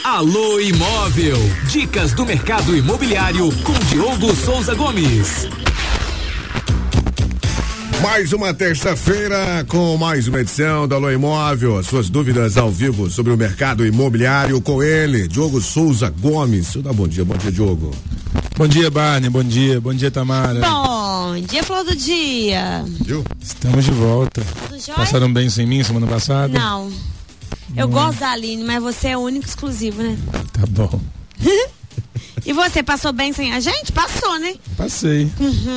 Alô Imóvel, dicas do mercado imobiliário com Diogo Souza Gomes. Mais uma terça-feira com mais uma edição do Alô Imóvel. Suas dúvidas ao vivo sobre o mercado imobiliário com ele, Diogo Souza Gomes. Dá bom dia, Diogo. Bom dia, Barney, bom dia Tamara. Bom dia, flor do dia. Viu? Estamos de volta. Passaram bem sem mim semana passada? Não. Eu gosto da Aline, mas você é o único exclusivo, né? Tá bom. E você passou bem sem a gente? Passou, né? Passei.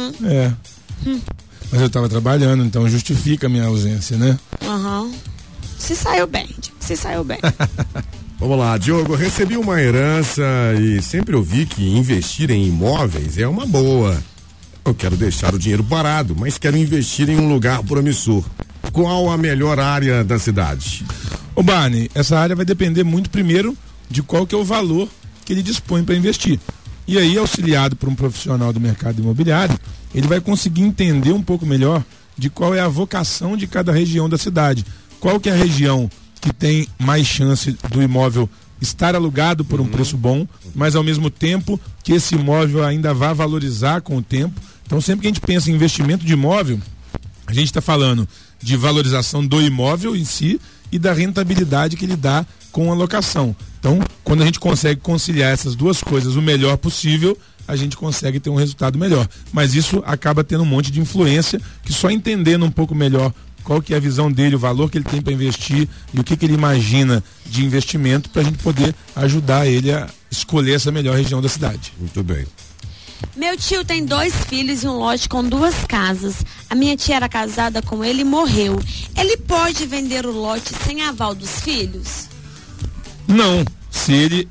Mas eu tava trabalhando, então justifica a minha ausência, né? Se saiu bem, se saiu bem. Vamos lá, Diogo, recebi uma herança e sempre ouvi que investir em imóveis é uma boa. Eu quero deixar o dinheiro parado, mas quero investir em um lugar promissor. Qual a melhor área da cidade? Ô Barney, essa área vai depender muito primeiro de qual que é o valor que ele dispõe para investir. E aí, auxiliado por um profissional do mercado imobiliário, ele vai conseguir entender um pouco melhor de qual é a vocação de cada região da cidade. Qual que é a região que tem mais chance do imóvel estar alugado por um preço bom, mas ao mesmo tempo que esse imóvel ainda vá valorizar com o tempo. Então, sempre que a gente pensa em investimento de imóvel, a gente está falando de valorização do imóvel em si e da rentabilidade que ele dá com a locação. Então, quando a gente consegue conciliar essas duas coisas o melhor possível, a gente consegue ter um resultado melhor. Mas isso acaba tendo um monte de influência que só entendendo um pouco melhor qual que é a visão dele, o valor que ele tem para investir e o que ele imagina de investimento para a gente poder ajudar ele a escolher essa melhor região da cidade. Muito bem. Meu tio tem 2 filhos e um lote com 2 casas. A minha tia era casada com ele e morreu. Ele pode vender o lote sem aval dos filhos? Não. Se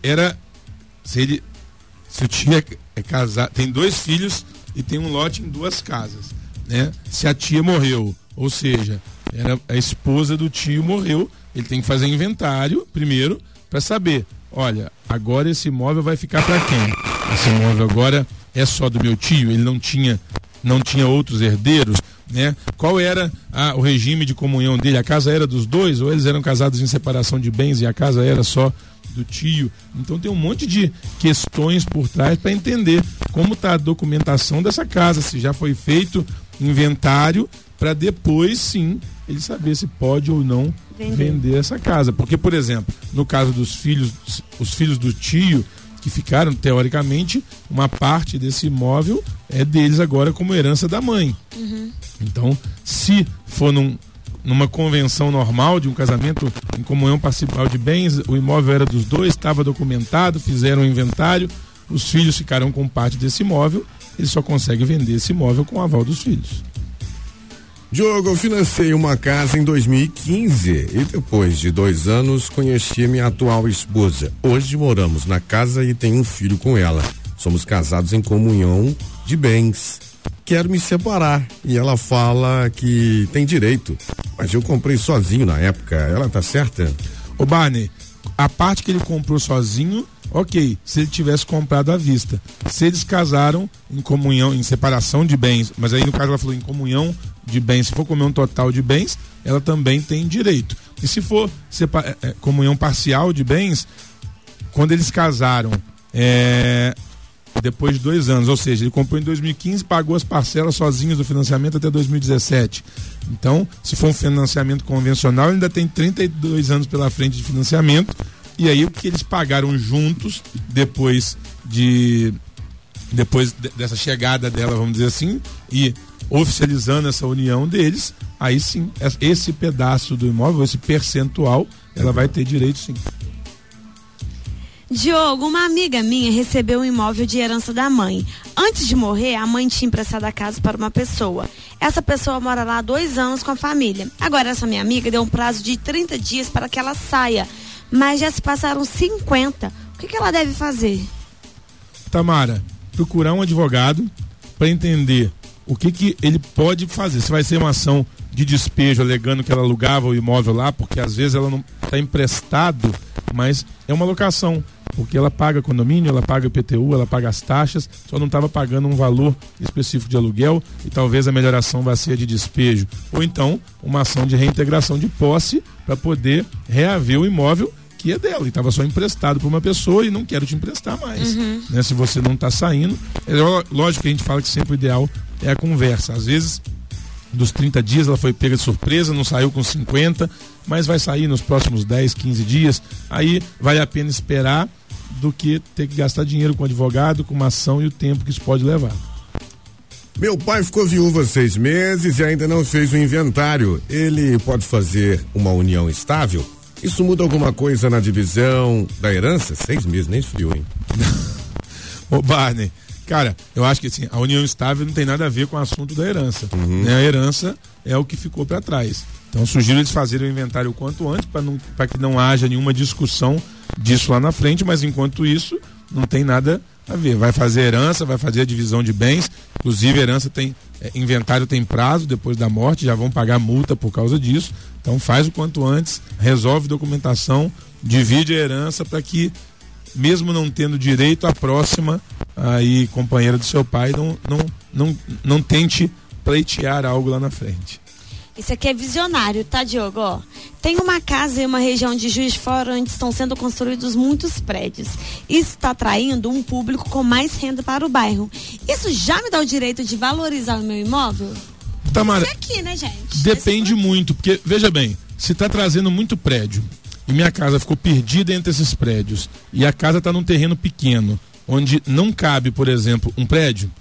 o tio é casado, tem 2 filhos e tem um lote em 2 casas, né? Se a tia morreu, ou seja, era a esposa do tio morreu, ele tem que fazer inventário primeiro para saber, olha, agora esse imóvel vai ficar para quem? Esse imóvel agora é só do meu tio, ele não tinha outros herdeiros, né? Qual era o regime de comunhão dele? A casa era dos 2 ou eles eram casados em separação de bens e a casa era só do tio? Então tem um monte de questões por trás para entender como está a documentação dessa casa, se já foi feito inventário para depois sim ele saber se pode ou não vender essa casa. Porque, por exemplo, no caso dos filhos, os filhos do tio que ficaram, teoricamente, uma parte desse imóvel é deles agora como herança da mãe. Então, se for numa convenção normal de um casamento em comunhão parcial de bens, o imóvel era dos 2, estava documentado, fizeram um inventário, os filhos ficaram com parte desse imóvel, ele só consegue vender esse imóvel com o aval dos filhos. Diogo, eu financei uma casa em 2015 e depois de 2 anos conheci minha atual esposa. Hoje moramos na casa e tenho um filho com ela. Somos casados em comunhão de bens. Quero me separar e ela fala que tem direito, mas eu comprei sozinho na época. Ela tá certa? Ô Barney, a parte que ele comprou sozinho, ok, se ele tivesse comprado à vista. Se eles casaram em comunhão, em separação de bens, mas aí no caso ela falou em comunhão de bens, se for comunhão total de bens, ela também tem direito. E se for comunhão parcial de bens, quando eles casaram, depois de 2 anos, ou seja, ele comprou em 2015, pagou as parcelas sozinhos do financiamento até 2017. Então, se for um financiamento convencional, ele ainda tem 32 anos pela frente de financiamento. E aí o que eles pagaram juntos depois dessa chegada dela, vamos dizer assim, e oficializando essa união deles, aí sim, esse pedaço do imóvel, esse percentual, ela vai ter direito sim. Diogo, uma amiga minha recebeu um imóvel de herança da mãe. Antes de morrer, a mãe tinha emprestado a casa para uma pessoa. Essa pessoa mora lá há 2 anos com a família. Agora essa minha amiga deu um prazo de 30 dias para que ela saia, mas já se passaram 50. O que ela deve fazer? Tamara, procurar um advogado para entender o que ele pode fazer. Se vai ser uma ação de despejo alegando que ela alugava o imóvel lá, porque às vezes ela não está emprestado, mas é uma locação, porque ela paga condomínio, ela paga IPTU, ela paga as taxas, só não estava pagando um valor específico de aluguel e talvez a melhor ação vá ser de despejo. Ou então, uma ação de reintegração de posse para poder reaver o imóvel que é dela, e estava só emprestado para uma pessoa e não quero te emprestar mais. Né? Se você não está saindo, lógico que a gente fala que sempre o ideal é a conversa. Às vezes, dos 30 dias ela foi pega de surpresa, não saiu com 50, mas vai sair nos próximos 10, 15 dias. Aí vale a pena esperar do que ter que gastar dinheiro com advogado, com uma ação e o tempo que isso pode levar. Meu pai ficou viúvo há 6 meses e ainda não fez o inventário. Ele pode fazer uma união estável? Isso muda alguma coisa na divisão da herança? 6 meses, nem esfriou, hein? Ô Barney, cara, eu acho que assim, a união estável não tem nada a ver com o assunto da herança. Né? A herança é o que ficou para trás. Então sugiro eles fazerem o inventário o quanto antes para que não haja nenhuma discussão disso lá na frente, mas enquanto isso não tem nada a ver. Vai fazer herança, vai fazer a divisão de bens, inclusive a herança tem, inventário tem prazo depois da morte, já vão pagar multa por causa disso. Então faz o quanto antes, resolve documentação, divide a herança para que, mesmo não tendo direito, a próxima aí companheira do seu pai não tente pleitear algo lá na frente. Isso aqui é visionário, tá, Diogo? Ó, tem uma casa em uma região de Juiz de Fora onde estão sendo construídos muitos prédios. Isso está atraindo um público com mais renda para o bairro. Isso já me dá o direito de valorizar o meu imóvel? Tamara, isso aqui, né, gente? Depende muito, porque, veja bem, se está trazendo muito prédio e minha casa ficou perdida entre esses prédios e a casa está num terreno pequeno, onde não cabe, por exemplo, um prédio,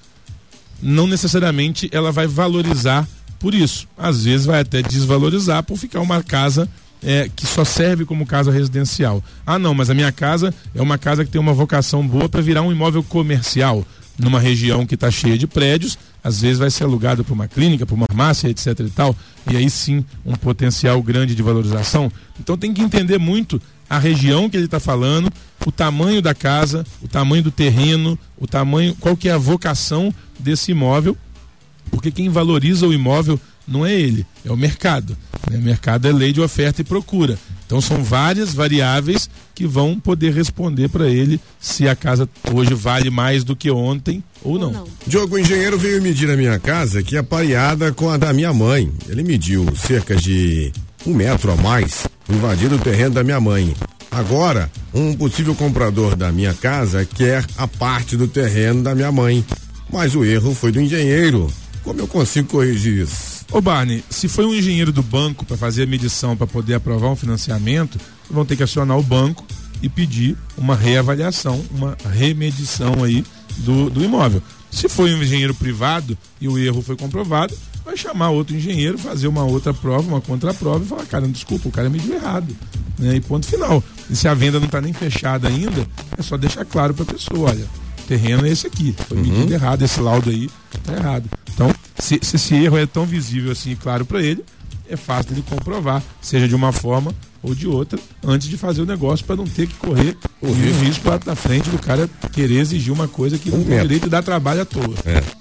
não necessariamente ela vai valorizar por isso. Às vezes vai até desvalorizar por ficar uma casa que só serve como casa residencial. Ah, não, mas a minha casa é uma casa que tem uma vocação boa para virar um imóvel comercial numa região que está cheia de prédios. Às vezes vai ser alugado para uma clínica, para uma farmácia, etc e tal, e aí sim um potencial grande de valorização. Então tem que entender muito a região que ele está falando, o tamanho da casa, o tamanho do terreno, o tamanho, qual que é a vocação desse imóvel, porque quem valoriza o imóvel não é ele, é o mercado. Né? O mercado é lei de oferta e procura. Então são várias variáveis que vão poder responder para ele se a casa hoje vale mais do que ontem ou não. Diogo, o engenheiro veio medir a minha casa, que é pareada com a da minha mãe. Ele mediu cerca de 1 metro a mais, invadindo o terreno da minha mãe. Agora, um possível comprador da minha casa quer a parte do terreno da minha mãe, mas o erro foi do engenheiro. Como eu consigo corrigir isso? Ô Barney, se foi um engenheiro do banco para fazer a medição para poder aprovar um financiamento, vão ter que acionar o banco e pedir uma reavaliação, uma remedição aí do imóvel. Se foi um engenheiro privado e o erro foi comprovado, vai chamar outro engenheiro, fazer uma outra prova, uma contraprova e falar, cara, desculpa, o cara mediu errado. Né? E ponto final. E se a venda não está nem fechada ainda, é só deixar claro para a pessoa, olha, o terreno é esse aqui, foi medido errado, esse laudo aí está errado. Então, se esse erro é tão visível assim e claro para ele, é fácil de comprovar, seja de uma forma ou de outra, antes de fazer o negócio, para não ter que correr o risco lá na frente do cara querer exigir uma coisa que não tem direito de dar trabalho à toa.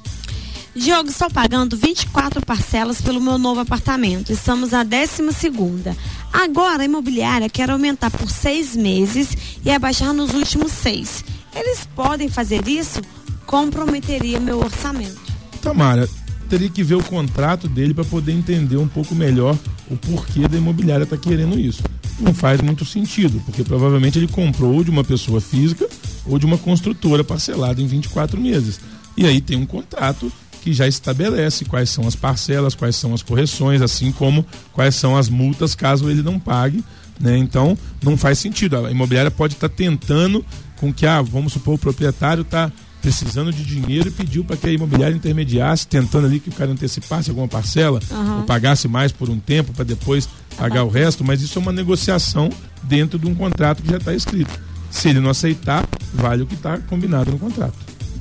Diogo, estou pagando 24 parcelas pelo meu novo apartamento. Estamos na 12ª. Agora a imobiliária quer aumentar por 6 meses e abaixar nos últimos 6. Eles podem fazer isso? Comprometeria meu orçamento. Tamara, teria que ver o contrato dele para poder entender um pouco melhor o porquê da imobiliária estar querendo isso. Não faz muito sentido, porque provavelmente ele comprou de uma pessoa física ou de uma construtora parcelado em 24 meses. E aí tem um contrato que já estabelece quais são as parcelas, quais são as correções, assim como quais são as multas caso ele não pague, né? Então não faz sentido. A imobiliária pode estar tentando com que, vamos supor, o proprietário está precisando de dinheiro e pediu para que a imobiliária intermediasse, tentando ali que o cara antecipasse alguma parcela ou pagasse mais por um tempo para depois pagar o resto, mas isso é uma negociação dentro de um contrato que já está escrito. Se ele não aceitar, vale o que está combinado no contrato.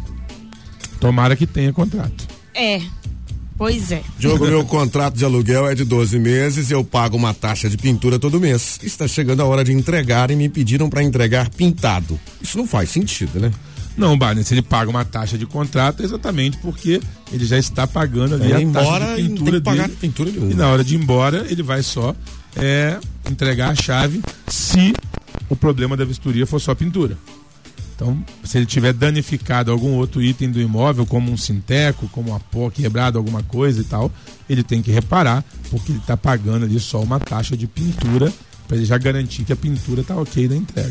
Tomara que tenha contrato. Pois é. Diogo, meu contrato de aluguel é de 12 meses e eu pago uma taxa de pintura todo mês. Está chegando a hora de entregar e me pediram para entregar pintado. Isso não faz sentido, né? Não, Barney, se ele paga uma taxa de contrato é exatamente porque ele já está pagando ali a taxa de pintura dele. Pintura nenhuma. E na hora de ir embora, ele vai só entregar a chave se o problema da vistoria for só pintura. Então, se ele tiver danificado algum outro item do imóvel, como um sinteco, como uma pó quebrado, alguma coisa e tal, ele tem que reparar, porque ele está pagando ali só uma taxa de pintura para ele já garantir que a pintura tá ok da entrega.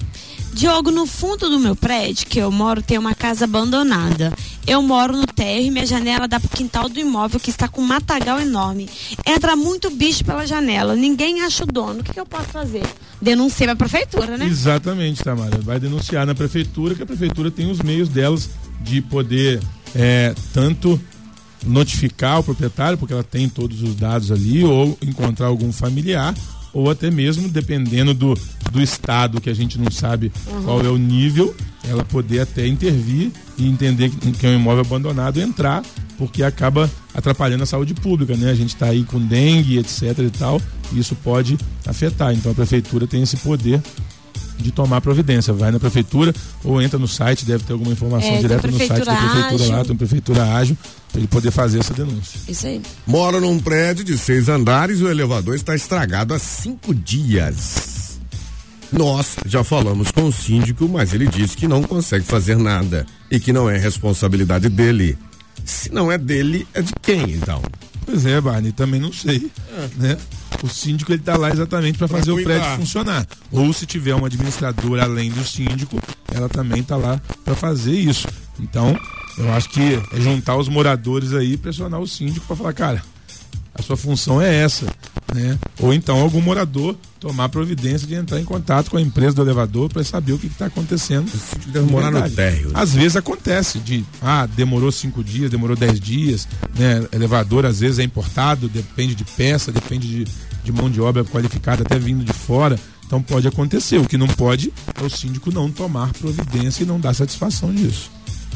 Diogo, no fundo do meu prédio que eu moro tem uma casa abandonada. Eu moro no térreo e minha janela dá pro quintal do imóvel que está com um matagal enorme. Entra muito bicho pela janela, ninguém acha o dono. O que eu posso fazer? Denunciar pra prefeitura, né? Exatamente, Tamara. Vai denunciar na prefeitura, que a prefeitura tem os meios delas de poder tanto notificar o proprietário, porque ela tem todos os dados ali, ou encontrar algum familiar, ou até mesmo, dependendo do estado, que a gente não sabe qual é o nível, ela poder até intervir e entender que é um imóvel abandonado, entrar, porque acaba atrapalhando a saúde pública, né? A gente está aí com dengue, etc e tal, e isso pode afetar. Então a prefeitura tem esse poder de tomar providência. Vai na prefeitura ou entra no site, deve ter alguma informação direta no site da prefeitura lá, tem prefeitura ágil, para ele poder fazer essa denúncia. Isso aí. Moro num prédio de 6 andares e o elevador está estragado há 5 dias. Nós já falamos com o síndico, mas ele disse que não consegue fazer nada e que não é responsabilidade dele. Se não é dele, é de quem então? Pois é, Barney, também não sei, né? O síndico, ele tá lá exatamente para fazer o prédio funcionar. Ou se tiver uma administradora além do síndico, ela também tá lá para fazer isso. Então, eu acho que é juntar os moradores aí e pressionar o síndico para falar, cara, a sua função é essa, né? Ou então algum morador tomar providência de entrar em contato com a empresa do elevador para saber o que está acontecendo. O síndico deve morar no térreo. Às vezes acontece demorou 5 dias, demorou 10 dias, né? Elevador às vezes é importado, depende de peça, depende de mão de obra qualificada até vindo de fora. Então pode acontecer. O que não pode é o síndico não tomar providência e não dar satisfação disso.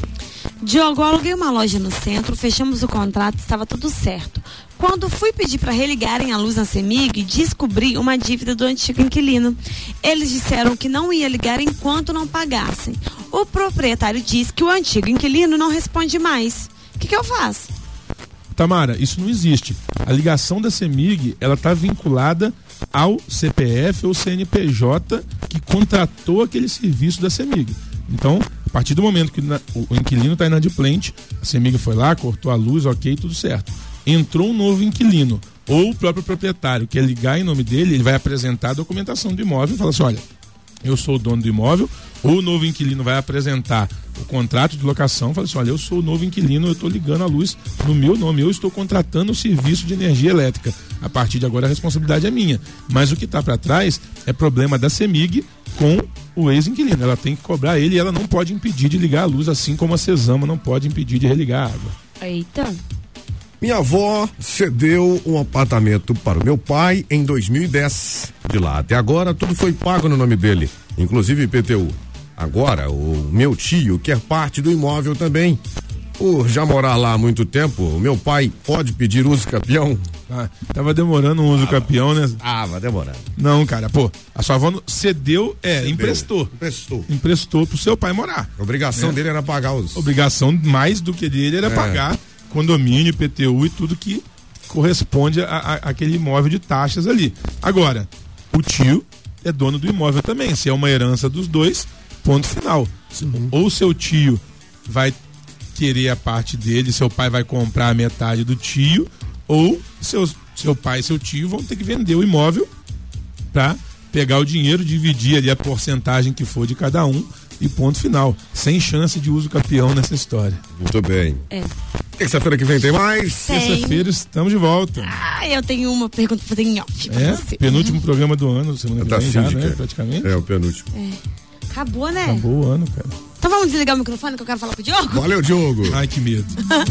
Diogo, eu aluguei uma loja no centro, fechamos o contrato, estava tudo certo. Quando fui pedir para religarem a luz na CEMIG, descobri uma dívida do antigo inquilino. Eles disseram que não ia ligar enquanto não pagassem. O proprietário diz que o antigo inquilino não responde mais. O que eu faço? Tamara, isso não existe. A ligação da CEMIG, ela está vinculada ao CPF ou CNPJ que contratou aquele serviço da CEMIG. Então, a partir do momento que o inquilino está inadimplente, a CEMIG foi lá, cortou a luz, ok, tudo certo. Entrou um novo inquilino, ou o próprio proprietário quer ligar em nome dele, ele vai apresentar a documentação do imóvel e fala assim, olha, eu sou o dono do imóvel, ou o novo inquilino vai apresentar o contrato de locação e fala assim, olha, eu sou o novo inquilino, eu estou ligando a luz no meu nome, eu estou contratando o serviço de energia elétrica. A partir de agora a responsabilidade é minha. Mas o que está para trás é problema da CEMIG com o ex-inquilino. Ela tem que cobrar ele e ela não pode impedir de ligar a luz, assim como a Cesama não pode impedir de religar a água. Eita. Minha avó cedeu um apartamento para o meu pai em 2010. De lá até agora, tudo foi pago no nome dele, inclusive IPTU. Agora, o meu tio quer parte do imóvel também. Por já morar lá há muito tempo, o meu pai pode pedir uso capião? Tava demorando um uso capião, né? Vai demorando. Não, cara, a sua avó cedeu, emprestou. Emprestou pro seu pai morar. A obrigação dele era pagar os... Obrigação mais do que dele era pagar condomínio, IPTU e tudo que corresponde àquele imóvel de taxas ali. Agora, o tio é dono do imóvel também. Se é uma herança dos dois, ponto final. Ou seu tio vai querer a parte dele, seu pai vai comprar a metade do tio, ou seu pai e seu tio vão ter que vender o imóvel para pegar o dinheiro, dividir ali a porcentagem que for de cada um e ponto final. Sem chance de uso capião nessa história. Muito bem. Terça-feira que vem tem mais? Terça-feira estamos de volta. Eu tenho uma pergunta pra fazer em off. Penúltimo programa do ano, semana que vem já, né? Praticamente. É o penúltimo. Acabou, né? Acabou o ano, cara. Então vamos desligar o microfone que eu quero falar pro Diogo? Valeu, Diogo. Ai, que medo.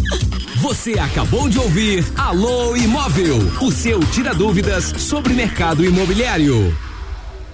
Você acabou de ouvir Alô Imóvel, o seu tira dúvidas sobre mercado imobiliário.